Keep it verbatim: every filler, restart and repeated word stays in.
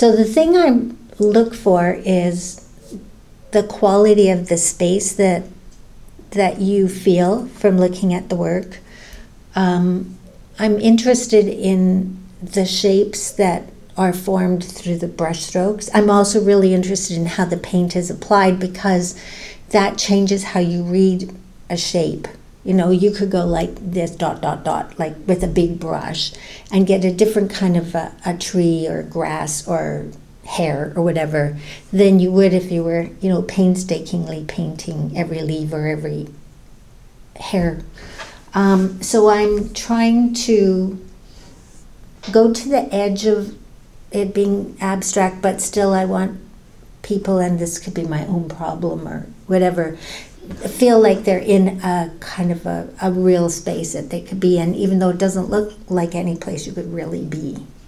So the thing I look for is the quality of the space that that you feel from looking at the work. Um, I'm interested in the shapes that are formed through the brush strokes. I'm also really interested in how the paint is applied, because that changes how you read a shape. You know, you could go like this, dot, dot, dot, like with a big brush, and get a different kind of a, a tree or grass or hair or whatever than you would if you were, you know, painstakingly painting every leaf or every hair. Um, so I'm trying to go to the edge of it being abstract, but still I want people, and this could be my own problem or whatever, feel like they're in a kind of a, a real space that they could be in, even though it doesn't look like any place you could really be.